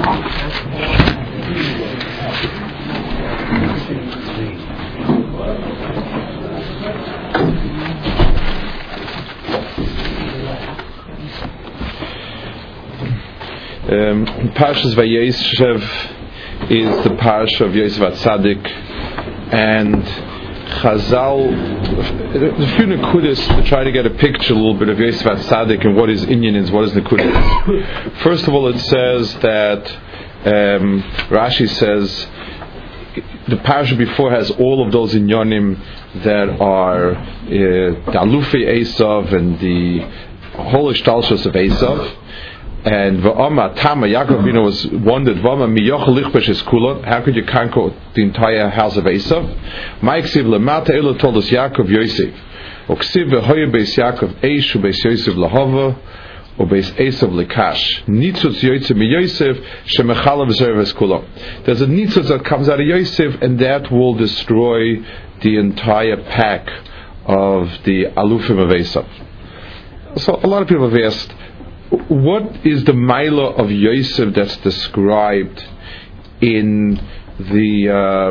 Parshas Vayeshev is the parsha of Yosef HaTzadik, and Chazal, a few nekudas to try to get a picture a little bit of Yosef HaTzadik and what his inyan is, what his nekuda is. First of all, it says that Rashi says the parsha before has all of those inyanim that are the Alufei Esav and the whole ishtalshus of Esav. And V'ama Tama, Yaakov Avinu was wondered, V'ama miyoch lichbesh es kulot, how could you conquer the entire house of Esav? Ma'eksiv lemata elo told us Yaakov Yosef. Oksiv v'hoye beis Yaakov eish u'beis Yosef lahava, u'beis Esav lekash. Nitzutz yoytze mi Yosef, shemechala v'zer es kulot. There's a nitzutz that comes out of Yosef, and that will destroy the entire pack of the alufim of Esav. So a lot of people have asked, what is the Maila of Yosef that's described in the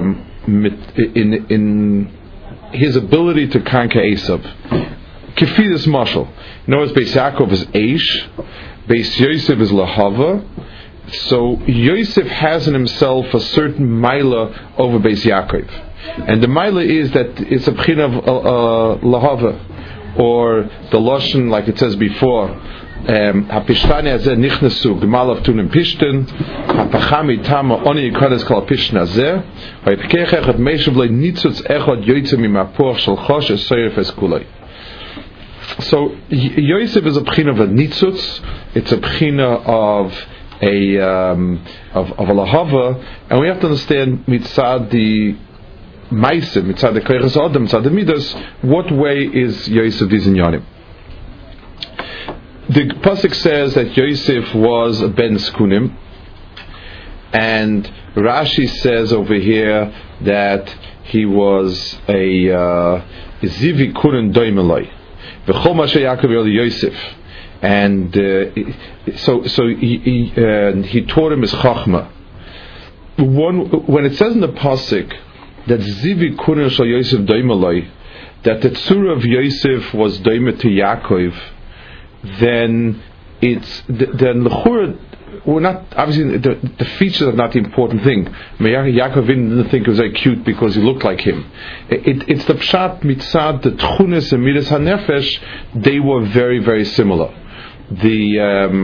in his ability to conquer Esav? Kefidus Mashal. In other words, Beis Yaakov is Eish, Beis Yosef is Lahava. So Yosef has in himself a certain Maila over Beis Yaakov, and the Maila is that it's a b'china of Lahava, or the Lashon, like it says before. Hapishvani azeh nichnasu gemalav tunim pishtin hapachami tama oni yikodes kol pishtin azeh vayipkech echad meishav loy nitzutz echad yoytze mimapoch shel chosh esoyef es kulay. So Yosef is a b'china of a nitzutz. It's a b'china of a lahava, and we have to understand mitzad the meisim, mitzad the koyches adam, mitzad the midas. What way is Yosef these inyanim? The pasuk says that Yosef was a ben skunim, and Rashi says over here that he was a zivi kunin doimeloi v'chol mashe Yaakov Yosef, and so he taught him his chachma. When it says in the pasuk that zivi kunin shel Yosef doimeloi, that the tzura of Yosef was doimet to Yaakov, then l'chura, we're not, obviously the features are not the important thing. Yaakov didn't think he was very cute because he looked like him. It's the pshat mitzad, the tchunis and midas hanefesh, they were very, very similar. The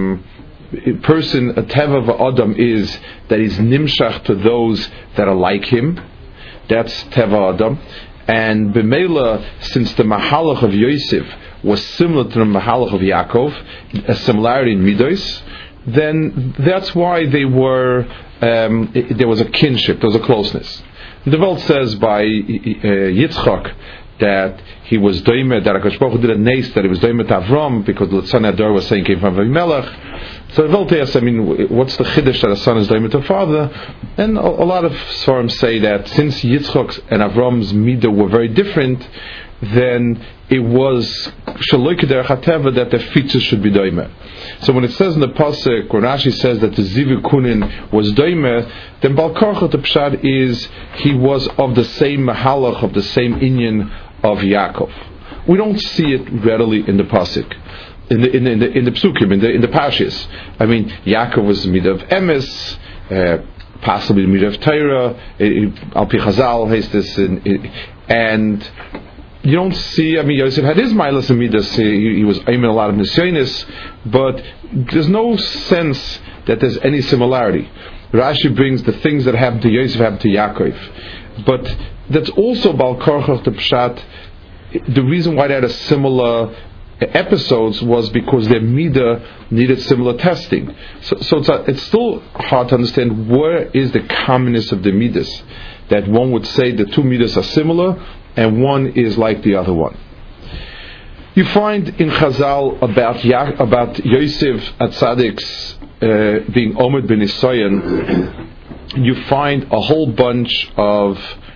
person, a teva of Adam, is that he's nimshach to those that are like him. That's teva Adam. And b'meila, since the mahalach of Yosef was similar to the mahalach of Yaakov, a similarity in midos, then that's why they were. There was a kinship, there was a closeness. The Welt says by Yitzchak that he was doimed, that HaKadosh Baruch Hu did a nes that he was doimed to Avram because the son Adar was saying came from Avimelech. So the Welt asks, what's the chiddush that a son is doimed to a father? And a lot of Svarim say that since Yitzchak and Avram's midah were very different, then it was shaloy k'derech hateva that the features should be doimeh. So when it says in the pasuk, when Rashi says that the zivu kunin was doimeh, then Bal Korcha the pshat is he was of the same mahalach, of the same inyan of Yaakov. We don't see it readily in the pasuk, in the psukim, in the parshas. Yaakov was the midah of emes, possibly the midah of Torah. Al pi Chazal has this, and you don't see. Yosef had his milas and midas. He was aiming a lot of nisyonis, but there's no sense that there's any similarity. Rashi brings the things that happened to Yosef happened to Yaakov, but that's also Bal Korcha the pshat. The reason why they had a similar episodes was because their midah needed similar testing. So it's still hard to understand where is the commonness of the midas, that one would say the two midas are similar and one is like the other one. You find in Chazal about Yosef HaTzadik's being Omed ben Nisayan, you find a whole bunch of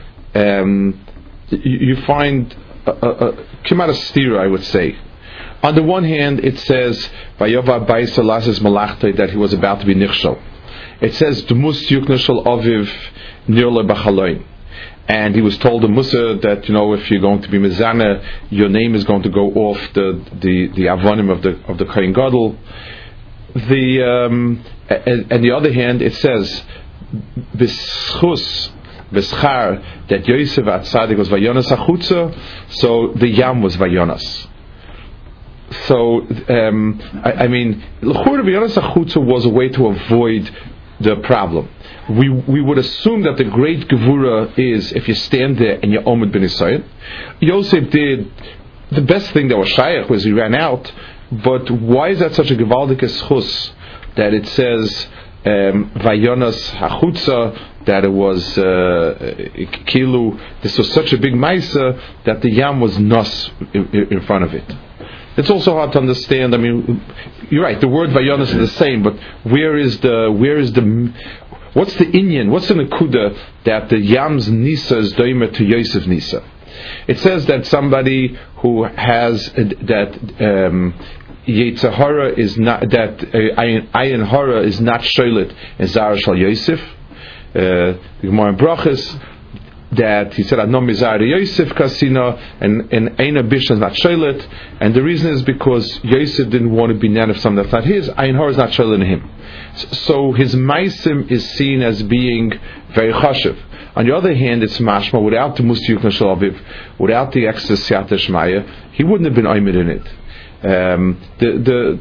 you find Kimat Stira, I would say. On the one hand, it says Vayova Baisa Lasis Malachte that he was about to be nichshel. It says Dmus Yukna Shel Aviv Nirle B'Chaloin. And he was told the Musa that, if you're going to be Mizana, your name is going to go off the avonim of the Kohen Gadol. And the other hand, it says B'schus B'schar that Yosef at Tzadik was Vayonas Achutza, so the Yam was Vayonas. So L'chura Vayonas Achutza was a way to avoid the problem. We would assume that the great Gevura is if you stand there and you're Omid Ben Yisrael. Yosef did the best thing that was Shaykh was he ran out, but why is that such a Gevaldik Eschus that it says Vayonas Hachutza, that it was Kilu, this was such a big Maisa that the Yam was Nos in front of it. It's also hard to understand. You're right, the word Vayonas is the same, but where is the what's the Inyan? What's the Nakuda that the Yam's Nisa is doimer to Yosef Nisa? It says that somebody who has that Yetzirah is not, that Ayin Hara is not Sholit in Zara Shal Yosef. The Gemara in Brachos that he said Adnom Mizar Yosef Kasina and Eina Bishna is not Sholit, and the reason is because Yosef didn't want to be nan of something that's not his. Ayin Hara is not Sholit in him. So his Maisim is seen as being very chashiv. On the other hand, it's mashma, without the Musti Yukna Shel Aviv, without the extra Siyata Shmaya, he wouldn't have been oimid in it. The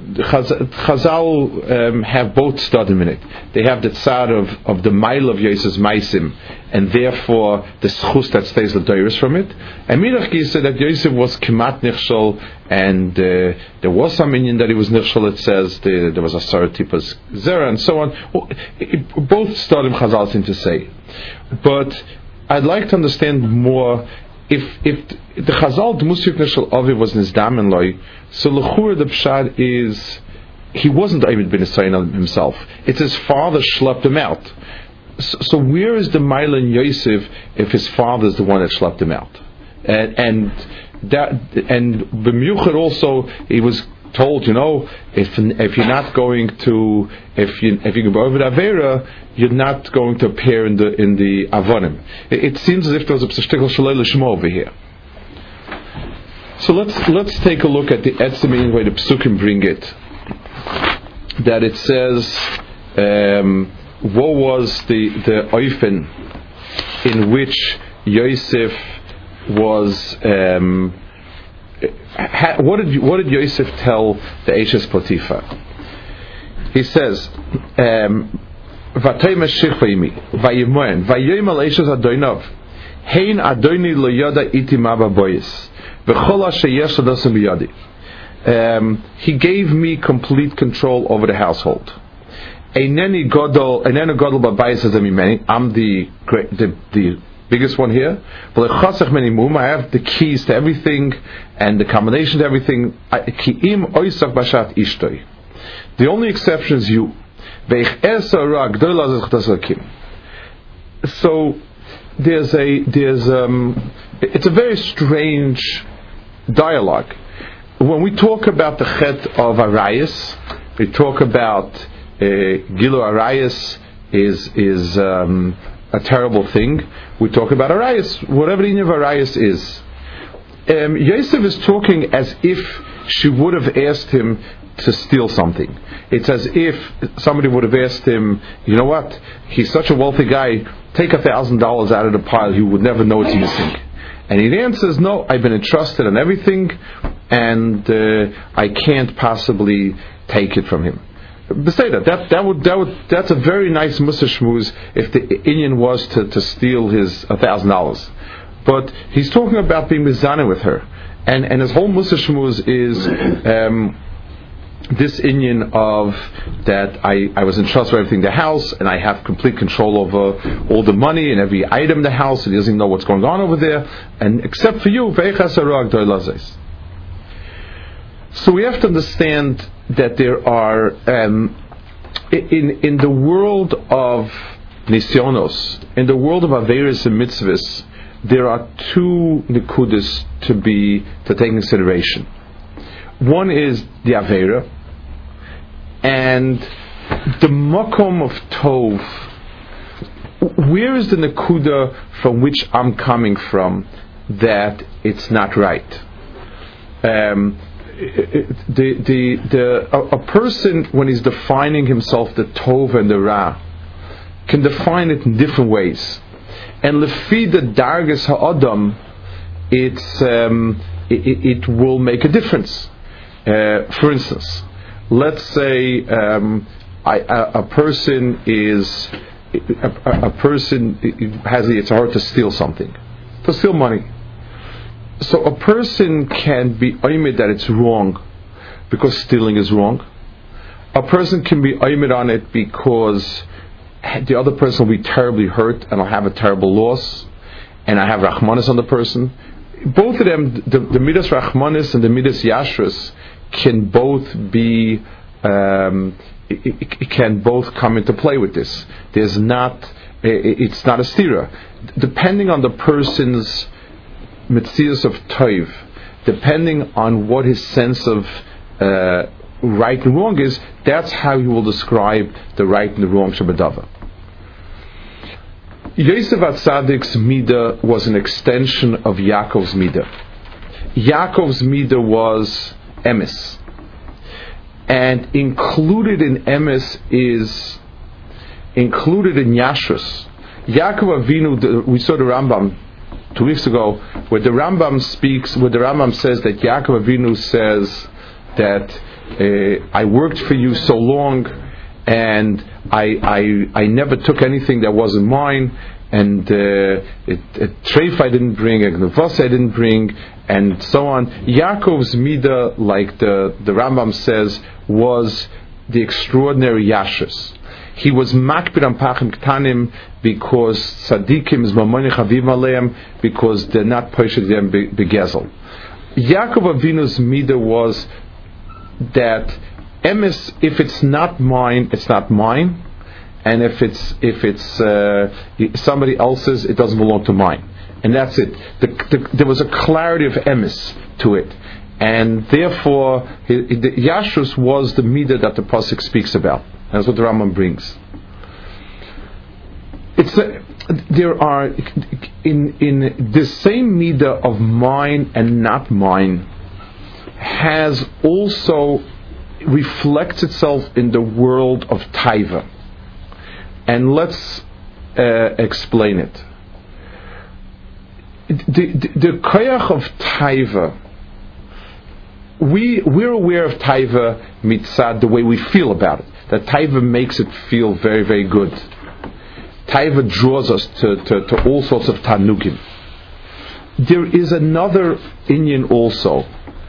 Chazal have both studim in it. They have the tzad of the mile of Yosef's Maisim, and therefore the schus that stays the doiris from it. And Mirach Gisa that Yosef was kemat nichshol, and there was some inyan that he was nichshol. It says there was a saratipas zera and so on. Both studim Chazal seem to say, but I'd like to understand more. If the Chazal Dmus Yukna Shel Aviv was Nizdam and Loi, so L'chura the Pshad is he wasn't David ben Yisrael himself. It's his father schlepped him out. So where is the Maila in Yosef if his father is the one that schlepped him out? And B'miuchad also he was told, if you're not going to, if you go over the Avera, you're not going to appear in the Avonim. It seems as if there was a P'shtikal Shalei L'Shmo over here. So let's take a look at the Etzim way the Psukim bring it. That it says, what was the Oifen in which Yosef was what did Yosef tell the Eishes Potiphar? He says, "Vatay meshich vayimi, vayimoen, vayim al Eishes Adonov, hein Adoni lo yada iti maba boyis, v'chol sheyesh adosem biyadi." He gave me complete control over the household. Eineni godol babayis azemimeni. I'm the biggest one here. I have the keys to everything and the combination to everything. The only exception is you. So it's a very strange dialogue. When we talk about the chet of Arayas, we talk about Gilu Arayas is a terrible thing. We talk about Arayas, whatever the name of Arayas is. Yosef is talking as if she would have asked him to steal something. It's as if somebody would have asked him, you know what, he's such a wealthy guy, take $1,000 out of the pile, he would never know it's missing. And he answers, no, I've been entrusted on everything, and I can't possibly take it from him. That's a very nice Musa Shmuz if the Inyan was to steal his $1,000. But he's talking about being mizana with her, and his whole Musa Shmuz is this Inyan of that I was entrusted with everything in the house, and I have complete control over all the money and every item in the house, and he doesn't know what's going on over there, and except for you, so we have to understand that there are in the world of Nisyonos, in the world of Averis and Mitzvahs, there are two Nikudas to take in consideration. One is the Avera, and the makom of tov, where is the nekuda from which I'm coming from that it's not right? A person, when he's defining himself, the tov and the ra, can define it in different ways. And lefi the dargas ha'adam, it will make a difference. For instance, let's say a person has it's hard to steal something, to steal money. So a person can be oimid that it's wrong because stealing is wrong. A person can be oimid on it because the other person will be terribly hurt and I'll have a terrible loss, and I have rachmanis on the person. Both of them, the midas rachmanis and the midas yashrus, can both be it can both come into play with this. It's not a stira. Depending on the person's metzias of toiv, depending on what his sense of right and wrong is, that's how he will describe the right and the wrong Shabbatava. Yosef HaTzadik's midah was an extension of Yaakov's midah. Yaakov's midah was emes, and included in emes is included in yashrus. Yaakov Avinu, we saw the Rambam 2 weeks ago, where the Rambam says that Yaakov Avinu says that I worked for you so long, and I never took anything that wasn't mine, and treif I didn't bring, and nevos I didn't bring, and so on. Yaakov's midah, like the Rambam says, was the extraordinary yashrus. He was makbid on pachim ktanim because tzadikim is mamoni chavim aleim, because they're not poshet them begezel. Yaakov Avinu's midah was that emes, if it's not mine, it's not mine, and if it's somebody else's, it doesn't belong to mine, and that's it. There was a clarity of emes to it, and therefore the yashrus was the midah that the pasuk speaks about. That's what the Rambam brings. There are in the same midah of mine and not mine has also reflects itself in the world of taiva, and let's explain it. The koyach of taiva, we're aware of taiva mitzad the way we feel about it. That taiva makes it feel very, very good. Taiva draws us to all sorts of tanugim. There is another inyan also.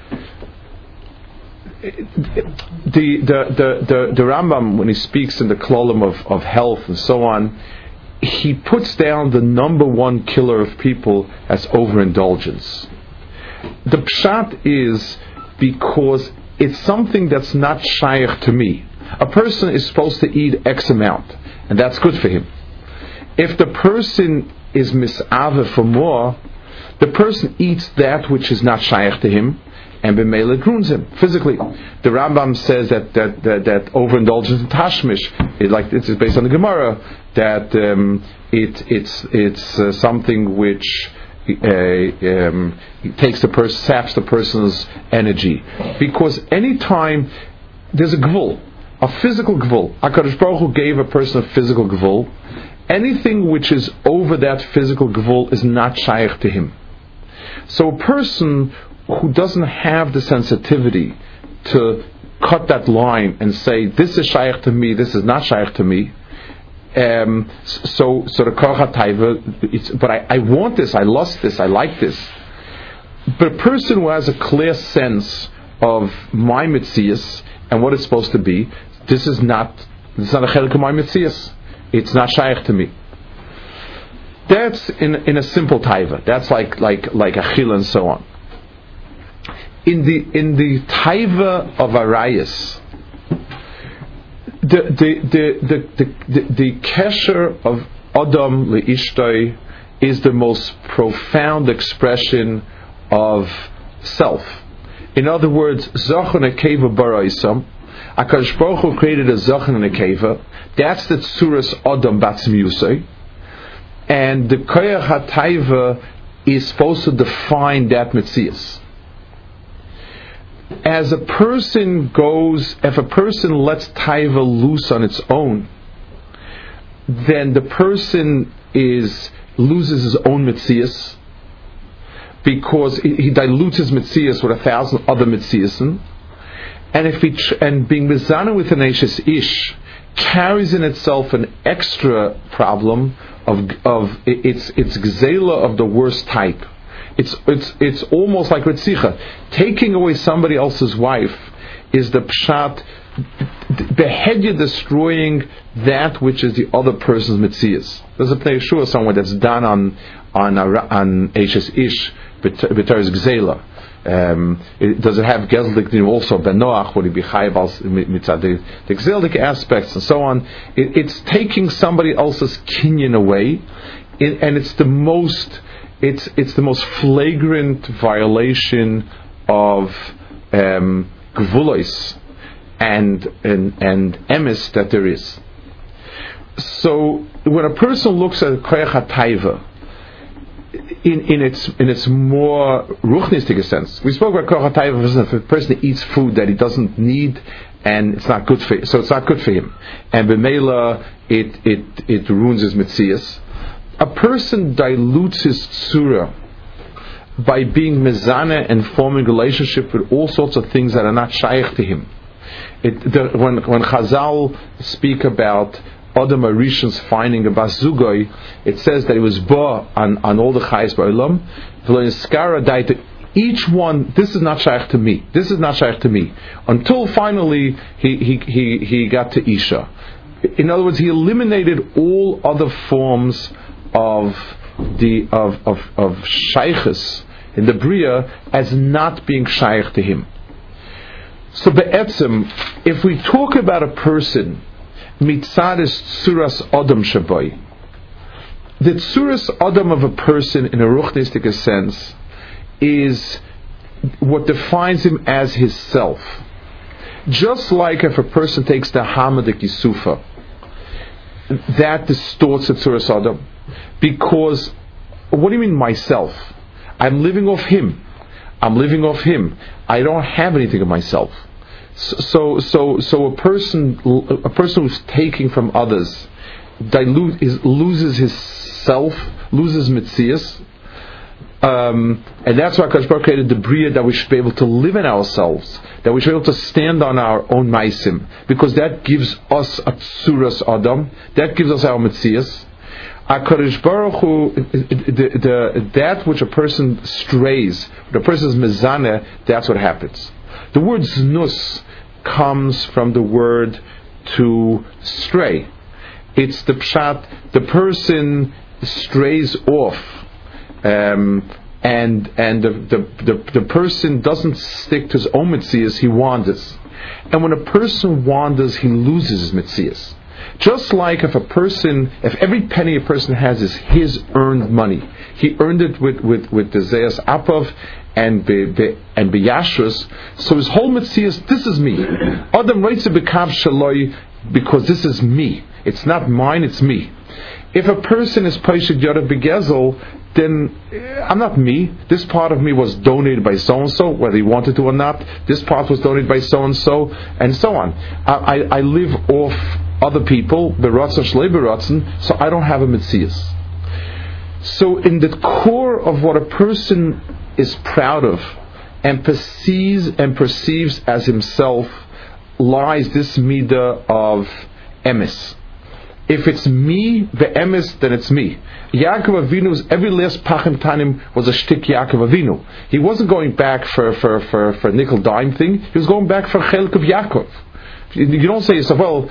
The Rambam, when he speaks in the klolim of health and so on, he puts down the number one killer of people as overindulgence. The pshat is because it's something that's not shaykh to me. A person is supposed to eat X amount, and that's good for him. If the person is mis'aveh for more, the person eats that which is not shaykh to him, and b'meila it ruins him physically. The Rambam says that overindulgence in tashmish, it's based on the Gemara, that it's something which saps the person's energy, because anytime there's a gvul, a physical gvul, HaKadosh Baruch Hu gave a person a physical gvul. Anything which is over that physical gvul is not shaykh to him. So a person who doesn't have the sensitivity to cut that line and say, this is shaykh to me, this is not shaykh to me, so the koach taiva, but I want this, I lust this, I like this. But a person who has a clear sense of my mitzias and what it's supposed to be, this is not a chelik of my mitzias. It's not shaykh to me. That's in a simple taiva. That's like achila and so on. In the taiva of arayas, the kesher of Adam le'ishtoi is the most profound expression of self. In other words, Zochon Ekeva Baraisam, HaKadosh Baruch Hu created a Zachan and a Keva. That's the Tzuras Adam Batzmi Yusei. And the Koyach HaTaiva is supposed to define that Metzias. As a person goes, if a person lets Taiva loose on its own, then the person loses his own Metzias, because he dilutes his Metzias with 1,000 other Metzias. And being Mizana with an Eishes Ish carries in itself an extra problem of it's Gzela of the worst type. It's almost like Ritzicha. Taking away somebody else's wife is the pshat. Behead, you're destroying that which is the other person's Metzias. There's a Pnei Yeshua somewhere that's done on Eishes Ish b'Torah's Gzela. Does it have Gezeldik also Ben Noach? Would he be chayav mitzad the Gezeldik aspects and so on? It's taking somebody else's kinyan away, and it's the most flagrant violation of gvulos and emes that there is. So when a person looks at koyach hataiva in its more ruchnistic sense, we spoke about koyach hataiva. If a person eats food that he doesn't need and it's not good for, so it's not good for him, and b'meila it ruins his metzias. A person dilutes his tzura by being mezana and forming relationship with all sorts of things that are not shaykh to him. When Chazal speak about Adam Arishan's finding a Basugoi, it says that he was ba on all the chayes ba'olam. Each one, this is not shaykh to me. This is not shaykh to me. Until finally he got to Isha. In other words, he eliminated all other forms of shaykhs in the Bria as not being shaykh to him. So be'etzem, if we talk about a person, mitzad is tzuras adam shabai. The tzuras adam of a person in a ruchnistic sense is what defines him as his self. Just like if a person takes the hamad kisufa, that distorts the tzuras adam. Because, what do you mean myself? I'm living off him. I don't have anything of myself. So a person who's taking from others loses his self, loses mitzias, and that's why HaKadosh Baruch Hu created the bria, that we should be able to live in ourselves, that we should be able to stand on our own maisim, because that gives us a tzuras adam, that gives us our mitzias. HaKadosh Baruch Hu, that which a person strays, the person's mezaneh, that's what happens. The word znus comes from the word to stray. It's the pshat, the person strays off, and the person doesn't stick to his own mitzias, he wanders. And when a person wanders, he loses his mitzias. Just like if every penny a person has is his earned money, he earned it with the Zayas Apav and B'Yashrus, so his whole Metzias, this is me. Adam writes a B'Kav Shaloi, because this is me. It's not mine, it's me. If a person is Paishid Yodav B'Gezel, then I'm not me. This part of me was donated by so-and-so, whether he wanted to or not. This part was donated by so-and-so, and so on. I live off other people, beratzen shlei beratzen, so I don't have a mitzias. So in the core of what a person is proud of and perceives as himself lies this midah of emes. If it's me, the emes, then it's me. Yaakov Avinu's every last pachim tanim was a shtick Yaakov Avinu. He wasn't going back for a nickel dime thing. He was going back for chelk of Yaakov. You don't say to yourself, well,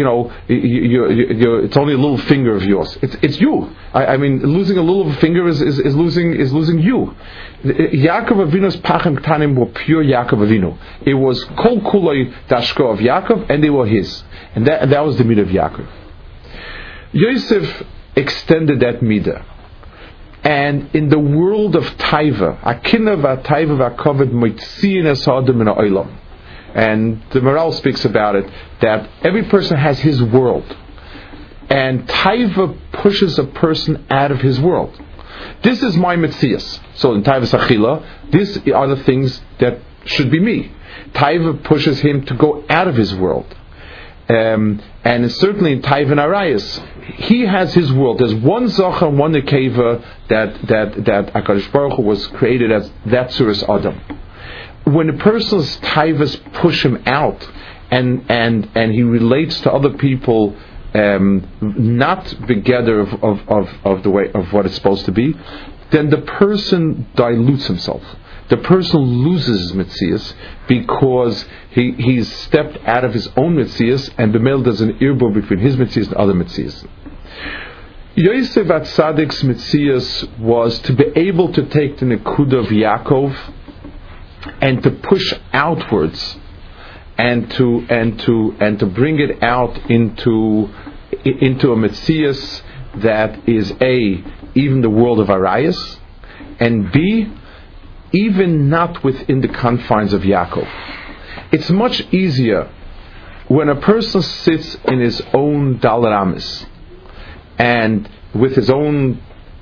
it's only a little finger of yours. It's you. I mean, losing a little finger is losing you. Yaakov Avinu's pachim tanim were pure Yaakov Avinu. It was kol kuloi dashko of Yaakov, and they were his. And that was the midah of Yaakov. Yosef extended that midah. And in the world of taiva, akina v'taiva v'akoved moitziin es ha'adam min ha'olam. and the Maral speaks about it, that every person has his world, and Taiva pushes a person out of his world. This is my Metzias. So in Taiva Sachila, these are the things that should be me. Taiva pushes him to go out of his world. And certainly in Taiva and Arayas, he has his world. There's one Zocha and one Nekeva that HaKadosh Baruch Hu was created as that Suras Adam. When a person's Taivas push him out and he relates to other people not together of the way of what it's supposed to be, then the person dilutes himself. The person loses his Metzias because he's stepped out of his own Metzias, and the male does an irbur between his Metzias and other Metzias. Yosef Atzadik's Metzias was to be able to take the Nekuda of Yaakov and to push outwards and to bring it out into a Metzias that is A, even the world of Arayas, and B, even not within the confines of Yaakov. It's much easier when a person sits in his own Dalaramis and with his own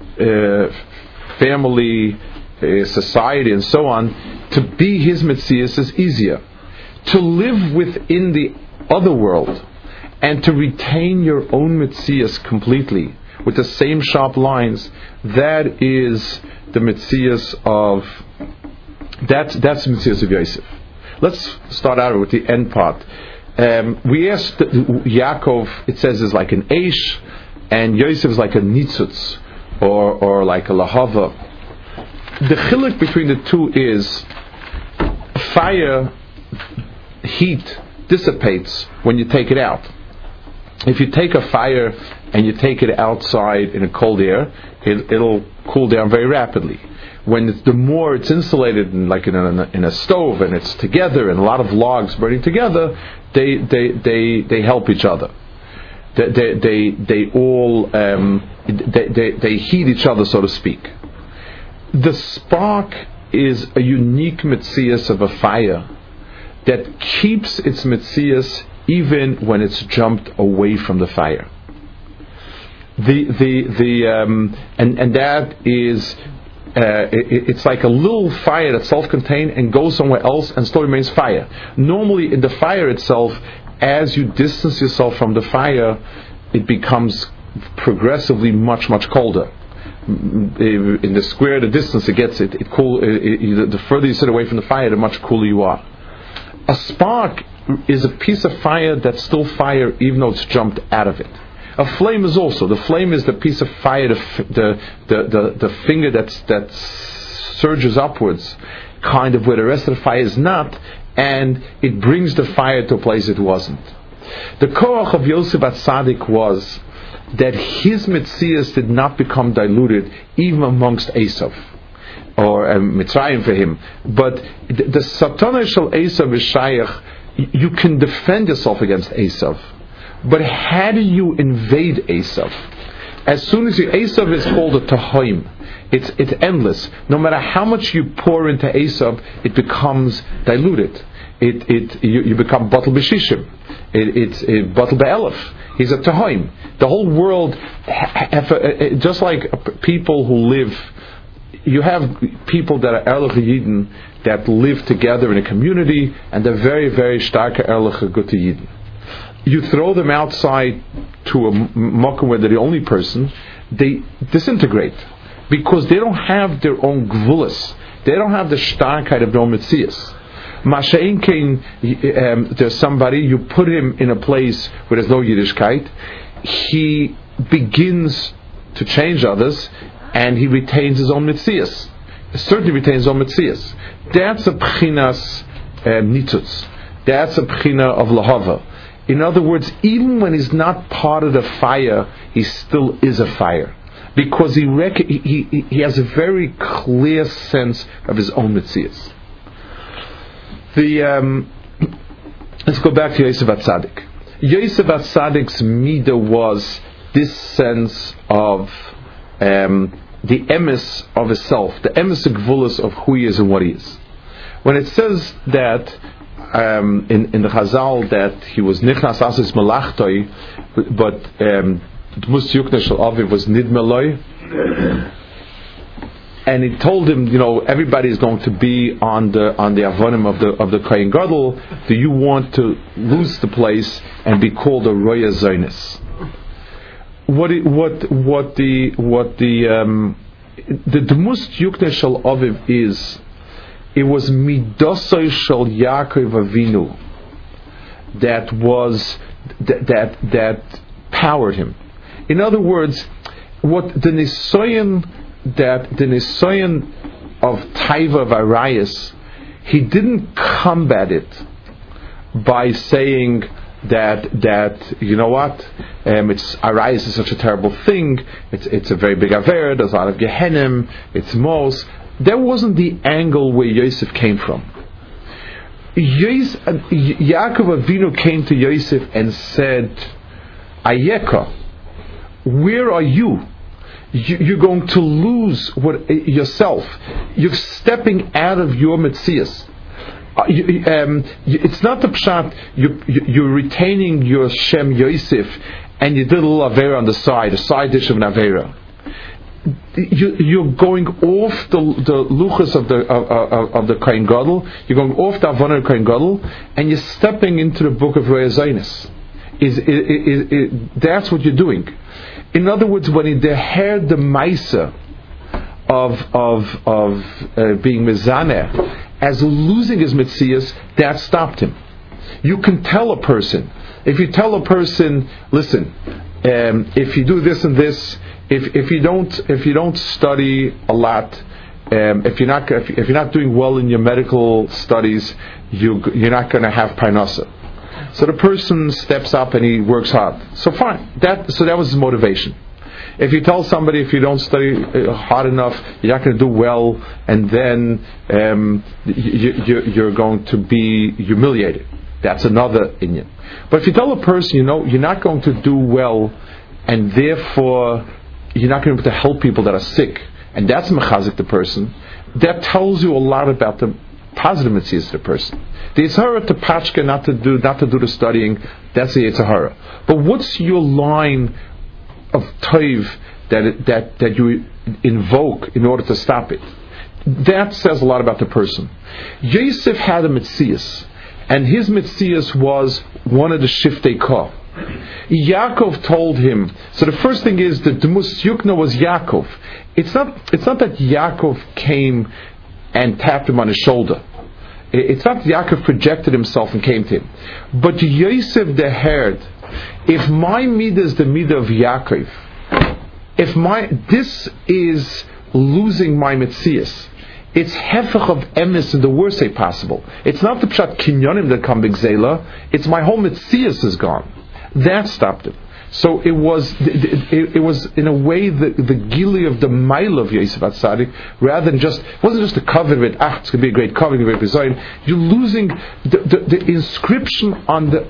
family, society, and so on, to be his Metzias is easier. To live within the other world and to retain your own Metzias completely with the same sharp lines, that is the Metzias of that's the Metzias of Yosef. Let's start out with the end part. We asked Yaakov, it says, is like an Eish, and Yosef is like a Nitzutz or like a Lahava. The chiluk between the two is fire, heat dissipates when you take it out. If you take a fire and you take it outside in a cold air, it'll cool down very rapidly. When the more it's insulated, like in a stove, and it's together, and a lot of logs burning together, they help each other. They all heat each other, so to speak. The spark is a unique Metzias of a fire that keeps its Metzias even when it's jumped away from the fire. And that is it's like a little fire that's self-contained and goes somewhere else and still remains fire. Normally in the fire itself, as you distance yourself from the fire, it becomes progressively much, much colder. In the square the distance it gets, it cool. The further you sit away from the fire, the much cooler you are. A spark is a piece of fire that's still fire even though it's jumped out of it. A flame is also, the flame is the piece of fire, the finger that surges upwards, kind of where the rest of the fire is not, and it brings the fire to a place it wasn't. The koach of Yosef Atzadik was that his Metzias did not become diluted even amongst Esav or Mitzrayim for him. But the Satana Shel Esav is Shayach. You can defend yourself against Esav, but how do you invade Esav? As soon as Esav is called a Tahoim, it's endless. No matter how much you pour into Esav, it becomes diluted. You become Batal B'Shishim. It's Batal B'Elef. He's a Tahoim. The whole world, just like people who live, you have people that are Erlich Yidden that live together in a community, and they're very, very stark Erlich Gute Yidden. You throw them outside to a makom where they're the only person, they disintegrate because they don't have their own gvulas. They don't have the starkheit of their own Metzias. Masha'in Kain, there's somebody, you put him in a place where there's no Yiddishkeit, he begins to change others, and he retains his own Metzias. Certainly retains his own Metzias. That's a Pchinas Nitzutz. That's a Pchina of Lahava. In other words, even when he's not part of the fire, he still is a fire. Because he has a very clear sense of his own Metzias. Let's go back to Yosef Atzadik. Yosef Atzadik's Midah was this sense of the emes of himself, the emes of gvulas of who he is and what he is. When it says that in the Chazal that he was nichnas asis malachtoi, but Dmus Yukna Shel Aviv was nidmeloi, and he told him, everybody is going to be on the avonim of the Kohen Gadol. Do you want to lose the place and be called a Roya Zionis? What the Dmus Yukna Shel Aviv is, it was Midosai Shel Yaakov Avinu that powered him. In other words, what the Nisoyan of Taiva Varayas, he didn't combat it by saying that it's Arayas is such a terrible thing. It's a very big aver. There's a lot of Gehenim. It's Mos. That wasn't the angle where Yosef came from. Yaakov Avinu came to Yosef and said, Ayeka, where are you? You're going to lose yourself. You're stepping out of your Metzias. It's not the pshat. You're retaining your Shem Yosef, and you did a little avera on the side, a side dish of an avera. You're going off the luchas of the Kohen Gadol. You're going off the Avon of Kohen Gadol, and you're stepping into the book of Roya Zionis. That's what you're doing. In other words, when he heard the Maisa of being Mizaneh as losing his Metzias, that stopped him. You can tell a person, if you tell a person, listen, if you do this and this, if you don't study a lot, if you're not doing well in your medical studies, you're not going to have parnasa. So the person steps up and he works hard. So fine. That was his motivation. If you tell somebody if you don't study hard enough, you're not going to do well, and then you're going to be humiliated. That's another inyan. But if you tell a person, you're not going to do well, and therefore you're not going to be able to help people that are sick, and that's mechazik the person, that tells you a lot about the positive mitzvahs of the person. The Yitzhara to Pachka not to do the studying, that's the Yitzhara. But what's your line of toiv that you invoke in order to stop it? That says a lot about the person. Yosef had a mitzias, and his mitzias was one of the shiftei kah. Yaakov told him. So the first thing is that the Dmus Yukna was Yaakov. It's not that Yaakov came and tapped him on his shoulder. It's not that Yaakov projected himself and came to him. But Yosef the heard, if my midah is the midah of Yaakov, this is losing my metzias, it's hefech of emes in the worst way possible. It's not the pshat kinyonim that come big zela, it's my whole metzias is gone. That stopped him. So it was in a way the gili of the mile of Yosef Atzadik, rather than it wasn't just the cover of it. It's going to be a great cover, going to be a great design. You're losing the inscription on the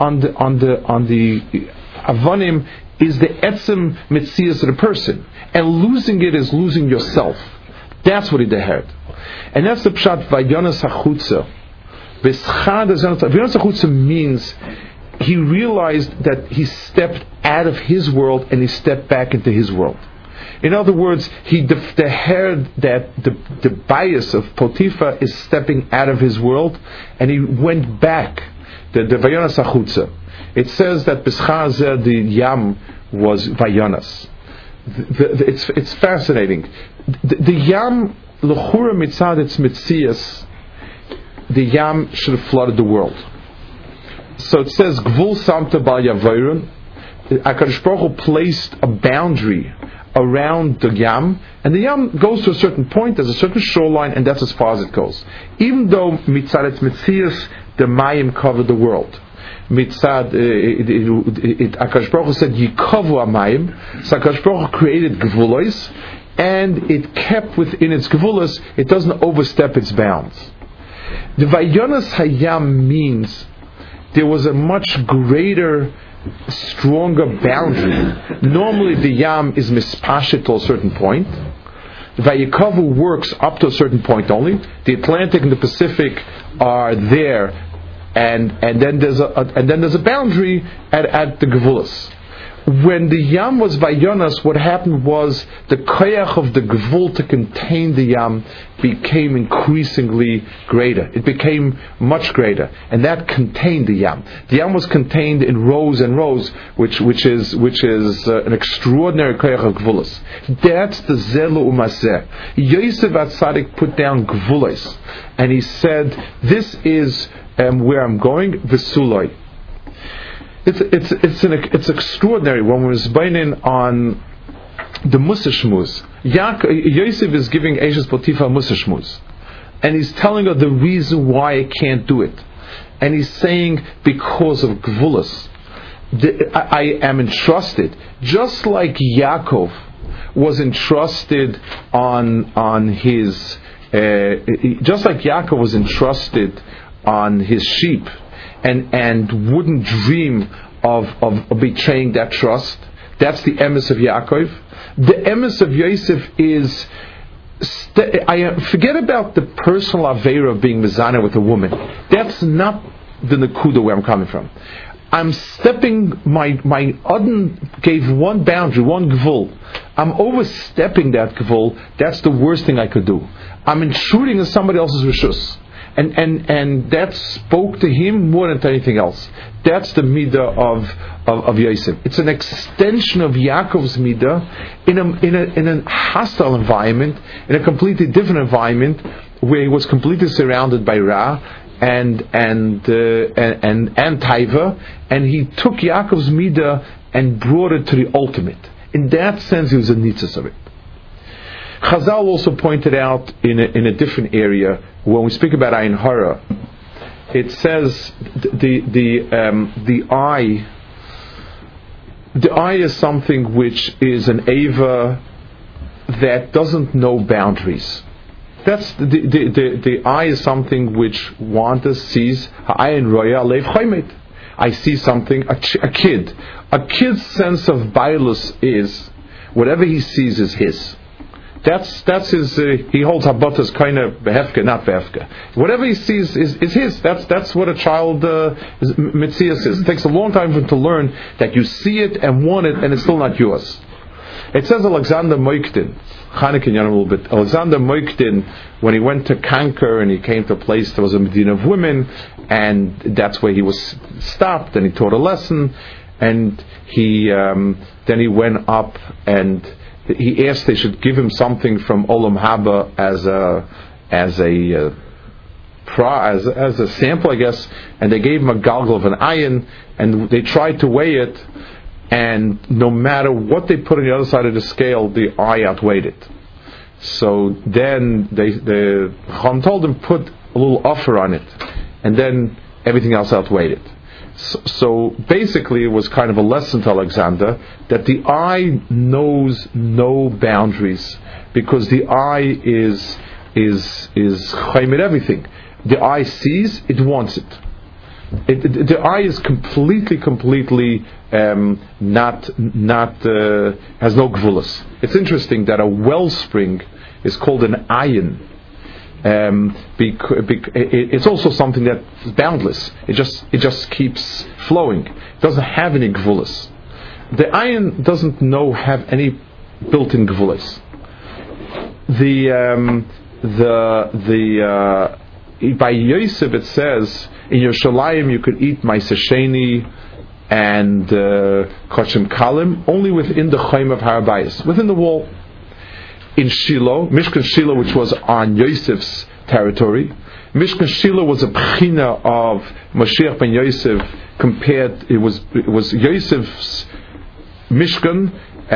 avonim is the etzem mitzias of the person, and losing it is losing yourself. That's what he heard, and that's the pshat vayonas hachutza. Vayonas hachutza means he realized that he stepped out of his world and he stepped back into his world. In other words, he heard that the bias of Potiphar is stepping out of his world, and he went back. The Vayonas Achutza. It says that B'schazer the Yam was Vayonas. It's fascinating. The Yam L'chura Mitzad its Mitzias, the Yam should have flooded the world. So it says Gvul Samta Bal Yavoirun. HaKadosh Baruch Hu placed a boundary around the Yam, and the Yam goes to a certain point. There's a certain shoreline, and that's as far as it goes. Even though Mitzad its Mitzias, the Mayim covered the world. Mitzad, HaKadosh Baruch Hu said Yikavu Amayim. So HaKadosh Baruch Hu created Gvulos, and it kept within its Gvulos. It doesn't overstep its bounds. The Vayonas Hayam means there was a much greater, stronger boundary. Normally the Yam is mispashit to a certain point. Vayikavu works up to a certain point only. The Atlantic and the Pacific are there and then there's a boundary at the Gevulas. When the Yam was Vayonas, what happened was the koyach of the Gevul to contain the Yam became increasingly greater. It became much greater, and that contained the Yam. The Yam was contained in rows and rows, which is an extraordinary koyach of Gevulas. That's the Zelu Umaseh. Yosef Atzadik put down Gevulas, and he said, "This is where I'm going." V'suloi. It's extraordinary when we're zbainin on the Musa Shmuz. Yosef is giving Eshes Potiphar Musa Shmuz, and he's telling her the reason why I can't do it, and he's saying because of Gvulas, I am entrusted, just like Yaakov was entrusted on his, just like Yaakov was entrusted on his sheep. And wouldn't dream of betraying that trust. That's the emes of Yaakov. The emes of Yosef is forget about the personal aveira of being mezana with a woman. That's not the nekuda where I'm coming from. I'm stepping my Adon gave one boundary, one gvul. I'm overstepping that gvul. That's the worst thing I could do. I'm intruding in somebody else's rishus. And that spoke to him more than to anything else. That's the midah of Yosef. It's an extension of Yaakov's midah in a hostile environment, in a completely different environment where he was completely surrounded by Ra and Taiva, and he took Yaakov's midah and brought it to the ultimate. In that sense, he was a nitzis of it. Chazal also pointed out in a different area, when we speak about Ayin Hara, it says the eye is something which is an Eva that doesn't know boundaries. That's the eye is something which Wanda sees. Ha'ayin roya leiv chaymet. I see something. A kid's sense of bailus is whatever he sees is his. That's his. He holds habatas kind of behefka, not behefka. Whatever he sees is his. That's what a child mitzias is. It takes a long time for him to learn that you see it and want it, and it's still not yours. It says Alexander Moikdin, Chanukah a little bit. Alexander Moikdin, when he went to conquer and he came to a place there was a Medina of women, and that's where he was stopped, and he taught a lesson, and he then he went up and he asked they should give him something from Olam Haba as a sample, I guess, and they gave him a galgal of an ayin, and they tried to weigh it, and no matter what they put on the other side of the scale, the eye outweighed it. So then the Chacham told him put a little offer on it, and then everything else outweighed it. So basically, it was kind of a lesson to Alexander that the eye knows no boundaries, because the eye is chaymed everything. The eye sees, it wants it. The eye is completely not has no gvulas. It's interesting that a wellspring is called an ayin. It's also something that's boundless. It just keeps flowing. It doesn't have any gvulas. The ayin doesn't have any built-in gvulas. By Yosef it says in Yerushalayim you could eat Ma'aser Sheni and Koshem Kalim only within the Chaim of Har Bayis, within the wall. In Shiloh, Mishkan Shiloh, which was on Yosef's territory, Mishkan Shiloh was a bechina of Mashiach ben Yosef. Compared, it was Yosef's Mishkan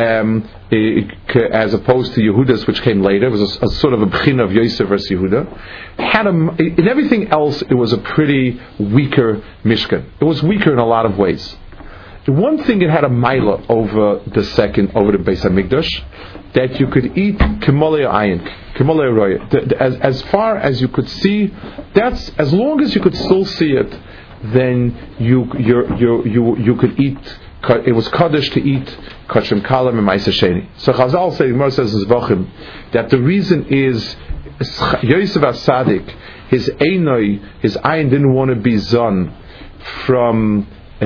as opposed to Yehuda's, which came later. It was a sort of a bechina of Yosef versus Yehuda. In everything else, it was a pretty weaker Mishkan. It was weaker in a lot of ways. The one thing it had a maila over the Beis Hamikdash, that you could eat kimolei ayin, kimolei roya. As far as you could see, that's as long as you could still see it, then you could eat. It was kaddish to eat koshem kalam and ma'aser sheni. So Chazal says, Gemara says that the reason is Yosef HaTzadik, his einoi, his ayin didn't want to be zon from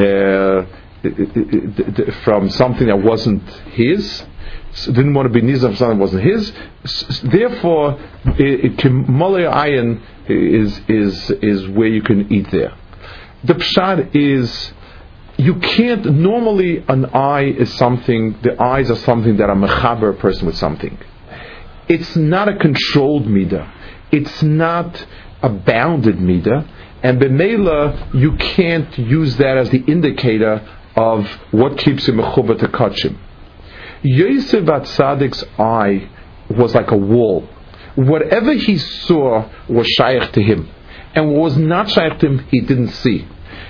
something that wasn't his. Didn't want to be nizam from something that wasn't his. Therefore, molei ayin is where you can eat there. The pshat is, you can't, normally an eye is something, the eyes are something that are mechaber a person with something. It's not a controlled midah. It's not a bounded midah. And b'meila, you can't use that as the indicator of what keeps him mechuber to kachim. Yosef HaTzadik's eye was like a wall. Whatever he saw was shaykh to him. And what was not shaykh to him, he didn't see.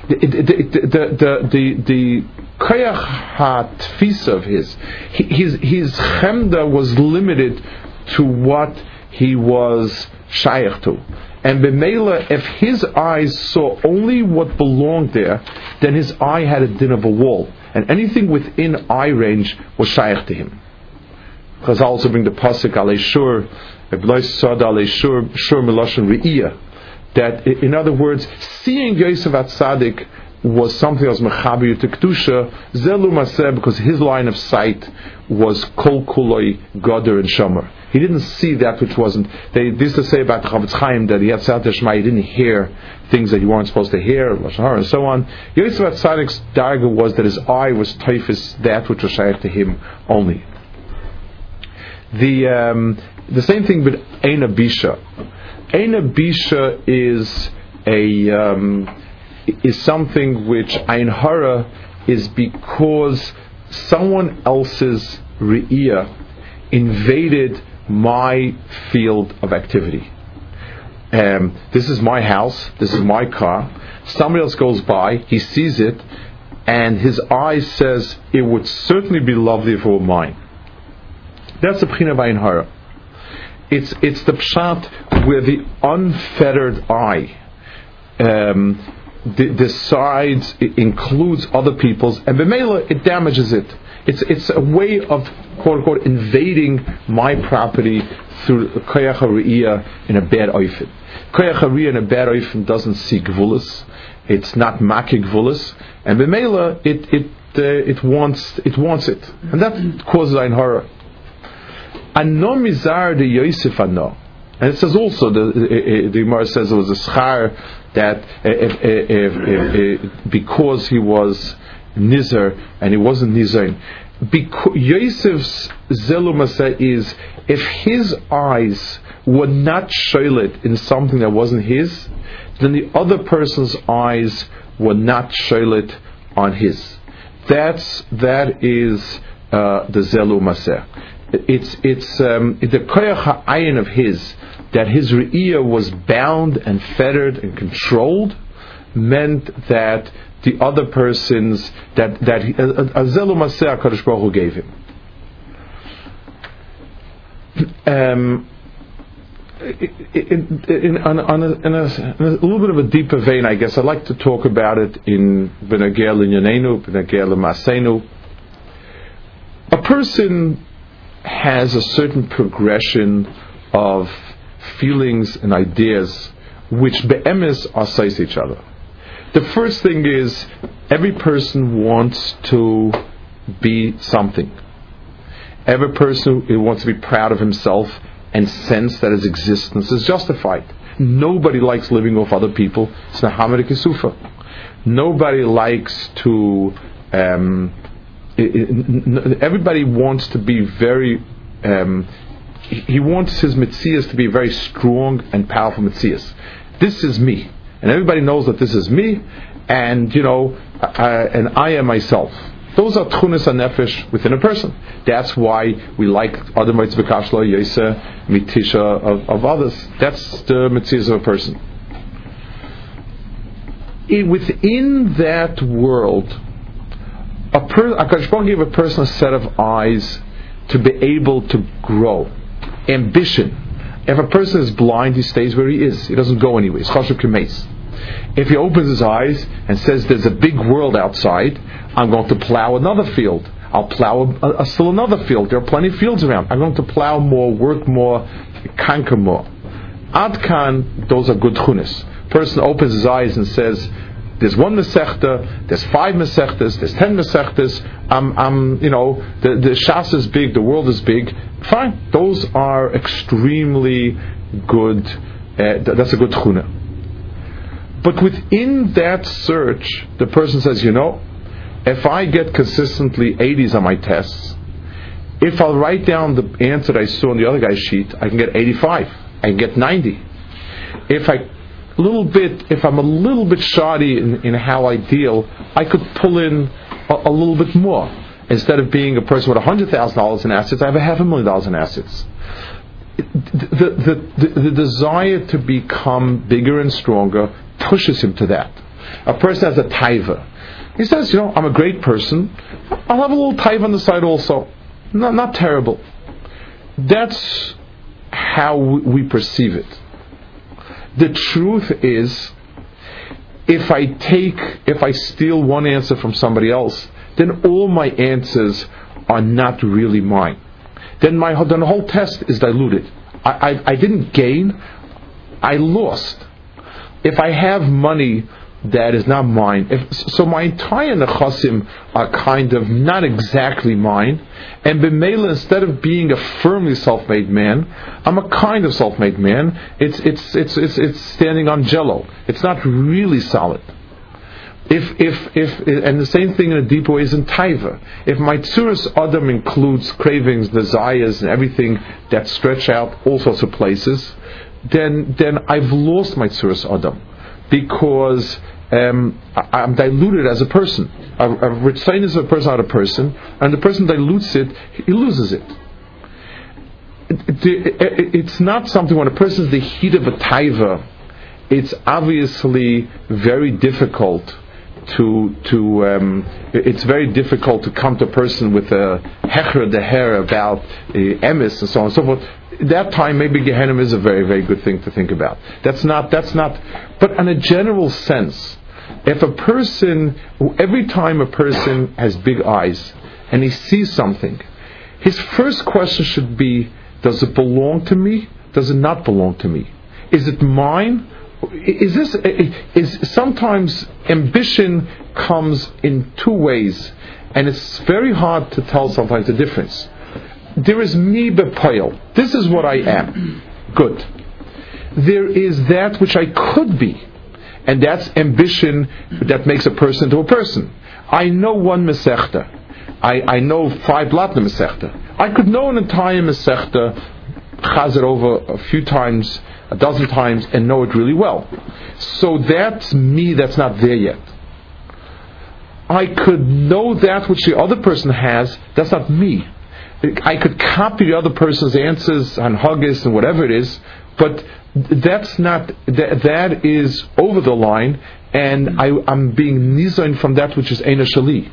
The koyach ha-tfisa of his chemda was limited to what he was shaykh to. And b'meila, if his eyes saw only what belonged there, then his eye had a din of a wall. And anything within eye range was shaykh to him. Chazal also bring the pasuk alei shur, eblois sada alei shur, shur miloshen re'iyah. That, in other words, seeing Yosef HaTzadik was something that was mechaber to kedusha, zelu maseh, because his line of sight was kol kuloi, goder and shomer. He didn't see that which wasn't. They used to say about the Chavetz Chaim that he had Siyata Shema, he didn't hear things that you weren't supposed to hear, Lashon Hara and so on. Yosef HaTzadik's darga was that his eye was typhus, that which was shaykh to him only. The same thing with Eina Bisha. Eina Bisha is something which Ein Hara is because someone else's re'iyah invaded my field of activity. This is my house, this is my car. Somebody else goes by, he sees it, and his eye says, it would certainly be lovely if it were mine. That's the p'china of Ein Hara. It's the pshat where the unfettered eye decides, it includes other people's, and b'meila it damages it. It's a way of quote unquote invading my property through koyach hariyah in a bad oifen. Koyach hariyah in a bad oifen doesn't see gvulas. It's not makik gvulas, and b'meila it wants it, and that causes ein hara. Ano mizar de Yosef ano. And it says also, the Gemara says it was a schar that because he was nizar and he wasn't nizarin. Yosef's zelumasa is, if his eyes were not sholet in something that wasn't his, then the other person's eyes were not sholet on his. That is the zelumasa. It's the koyach ha'ayin of his, that his re'iyah was bound and fettered and controlled, meant that the other person's, that azelu maseh HaKadosh Baruch Hu gave him. In a little bit of a deeper vein, I guess I'd like to talk about it in B'nagel L'Inyanenu, B'nagel L'Maasenu. A person has a certain progression of feelings and ideas which be'emes are size each other. The first thing is, every person wants to be something. Every person wants to be proud of himself and sense that his existence is justified. Nobody likes living off other people. It's nahamed kisufa. Nobody likes to everybody wants to be very he wants his metzias to be very strong and powerful metzias. This is me, and everybody knows that this is me, and and I am myself. Those are tchunas hanefesh within a person. That's why we like other mitzvah kashla yoseh mitisha of others. That's the metzias of a person. Within that world, HaKadosh Baruch Hu gave a person a set of eyes to be able to grow. Ambition. If a person is blind, he stays where he is. He doesn't go anywhere. It's chashuv k'meis. If he opens his eyes and says, there's a big world outside, I'm going to plow another field. I'll plow still another field. There are plenty of fields around. I'm going to plow more, work more, conquer more. Adkan, those are good chunis. Person opens his eyes and says, there's one Masechta, there's 5 Masechtas, there's 10 Masechtas, the Shas is big, the world is big. Fine, those are extremely good, that's a good chuna. But within that search, the person says, if I get consistently 80s on my tests, if I'll write down the answer that I saw on the other guy's sheet, I can get 85, I can get 90. If I'm a little bit shoddy in how I deal, I could pull in a little bit more. Instead of being a person with $100,000 in assets, I have $500,000 in assets. The desire to become bigger and stronger pushes him to that. A person has a taiva. He says, I'm a great person. I'll have a little taiva on the side also. Not terrible. That's how we perceive it. The truth is, if I steal one answer from somebody else, then all my answers are not really mine. Then the whole test is diluted. I didn't gain, I lost. If I have money that is not mine, so my entire nechasim are kind of not exactly mine, and b'meila, instead of being a firmly self-made man, I'm a kind of self-made man. It's standing on jello. It's not really solid. If and the same thing in a deeper way is in taiva. If my tzuras adam includes cravings, desires, and everything that stretch out all sorts of places, then I've lost my tzuras adam, because I'm diluted as a person. A ritzayin is a person, not a person, and the person dilutes it, he loses it. It's not something when a person is the heat of a taiva. It's obviously very difficult it's very difficult to come to a person with a hecher deher about emes and so on and so forth. That time maybe Gehenna is a very, very good thing to think about. That's not. But in a general sense, if a person, every time a person has big eyes and he sees something, his first question should be: does it belong to me? Does it not belong to me? Is it mine? Is sometimes ambition comes in two ways, and it's very hard to tell sometimes the difference. There is me bepoil. This is what I am. Good. There is that which I could be, and that's ambition that makes a person to a person. I know one Masechta. I know 5 Latna Masechta. I could know an entire Masechta, chaz it over a few times, a dozen times, and know it really well. So that's me, that's not there yet. I could know that which the other person has, that's not me. I could copy the other person's answers on Haggis and whatever it is, but that's not, that is over the line, and I'm being nizayin from that which is Eina Shali.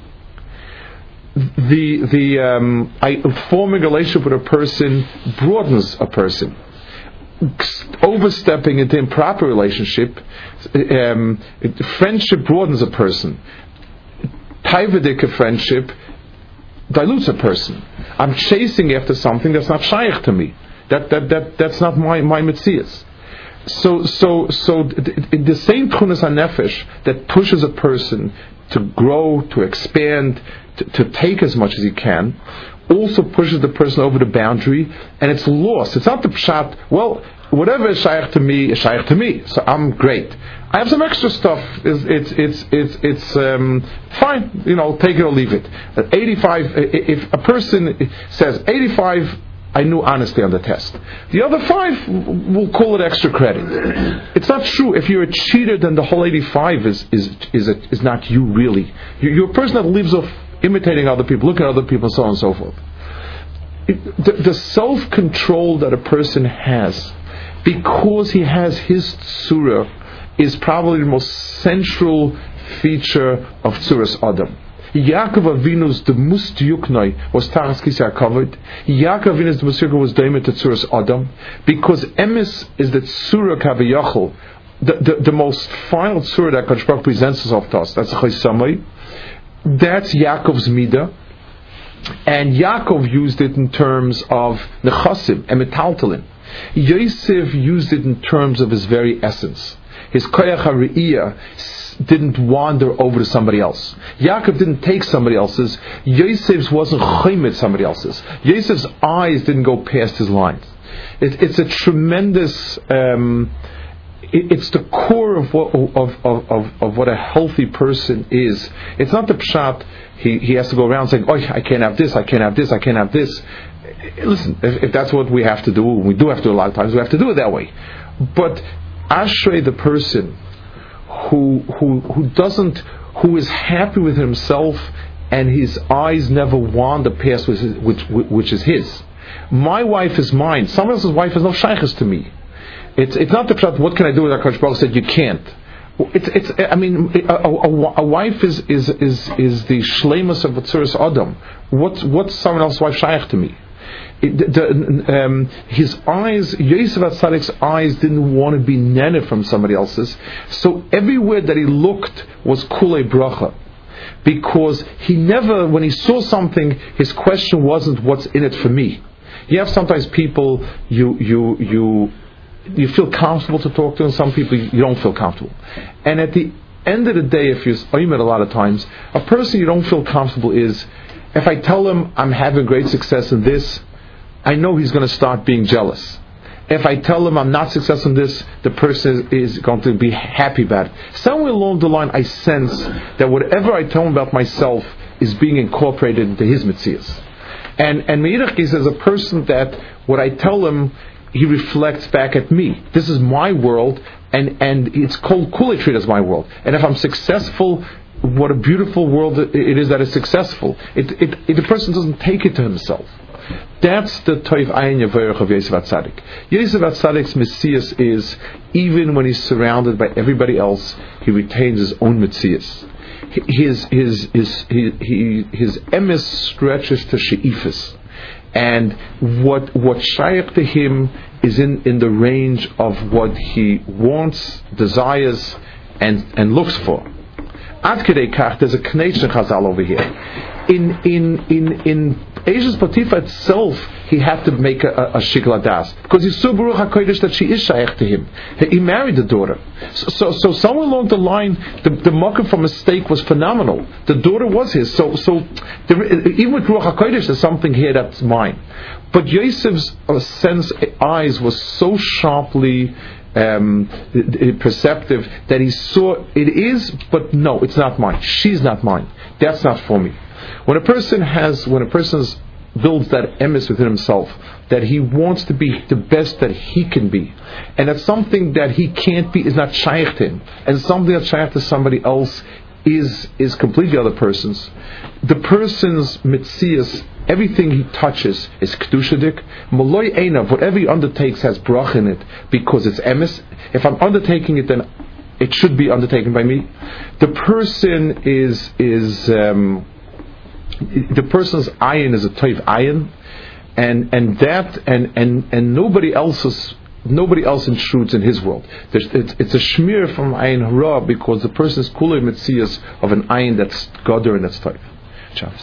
Forming a relationship with a person broadens a person. Overstepping into improper relationship, friendship broadens a person. Taivadik friendship dilutes a person. I'm chasing after something that's not shaykh to me. That's not my metzias. So the same tchunas hanefesh that pushes a person to grow, to expand, to take as much as he can, also pushes the person over the boundary, and it's lost. It's not the pshat, well, whatever is shaykh to me is shaykh to me, so I'm great. I have some extra stuff, it's fine, take it or leave it. At 85, if a person says 85, I knew honestly on the test. The other 5, we'll call it extra credit. It's not true. If you're a cheater, then the whole 85 is not you really. You're a person that lives off imitating other people, looking at other people, so on and so forth. The self-control that a person has, because he has his tzura, is probably the most central feature of tzuras Adam. Yaakov Avinu's the must yuknoi was Taras Kisar covered. Yaakov Avinu's the Musirka was Daimit to tzuras Adam, because emes is the tzura kaviyachol, the most final tzura that Kadosh Baruch presents itself to us. That's Chaysamai. That's Yaakov's midah, and Yaakov used it in terms of nechasim and metaltalin. Yosef used it in terms of his very essence. His koyach ha're'iyah didn't wander over to somebody else. Yaakov didn't take somebody else's. Yosef's wasn't chaymed somebody else's. Yosef's eyes didn't go past his lines. It's a tremendous. It's the core of what a healthy person is. It's not the pshat. He has to go around saying, "Oh, I can't have this. I can't have this. I can't have this." Listen, if that's what we have to do, we do have to do a lot of times. We have to do it that way. But Ashrei the person who is happy with himself and his eyes never wander past which is his. My wife is mine. Someone else's wife is no shaykhs to me. It's not the pshat. What can I do with HaKadosh Baruch Hu said you can't. A wife is the shleimus of Tzuras Adam. What's someone else's wife shaykh to me? His eyes, Yosef HaTzadik's eyes didn't want to be nene from somebody else's. So everywhere that he looked was kulei bracha, because he never, when he saw something, his question wasn't what's in it for me. You have sometimes people you feel comfortable to talk to, and some people you don't feel comfortable. And at the end of the day, if you met a lot of times, a person you don't feel comfortable is, if I tell him I'm having great success in this, I know he's going to start being jealous. If I tell him I'm not successful in this, the person is going to be happy about it. Somewhere along the line, I sense that whatever I tell him about myself is being incorporated into his mitzias. And Meirach is a person that what I tell him, he reflects back at me. This is my world, and it's called kulei treat as my world. And if I'm successful, what a beautiful world it is that is successful. The person doesn't take it to himself. That's the toiv ayin yavorach of Yosef HaTzadik. Yosef HaTzadik's Messias is, even when he's surrounded by everybody else, he retains his own Messias. His emes stretches to she'ifas, and what shaykh to him is in the range of what he wants, desires, and looks for. Ad kedei kach, there's a connection Chazal over here. In Asia's Potiphar itself, he had to make a shikla das, because he saw Baruch HaKodesh that she is shaykh to him. He married the daughter. So somewhere along the line, the mocker from mistake was phenomenal. The daughter was his. So even with Baruch HaKodesh, there's something here that's mine. But Yosef's eyes was so sharply perceptive that he saw it is, but no, it's not mine. She's not mine. That's not for me. When a person builds that emes within himself, that he wants to be the best that he can be, and that something that he can't be is not shaykh to him, and something that's shaykh to somebody else is completely other person's. The person's mitzias, everything he touches is kedushadik. Maloi einav, whatever he undertakes has brach in it, because it's emes. If I'm undertaking it, then it should be undertaken by me. The person the person's ayin is a toiv ayin, and nobody else intrudes in his world. It's a shmir from ayin hara, because the person is kulei mitzias of an ayin that's goder and that's toiv. Shabbos.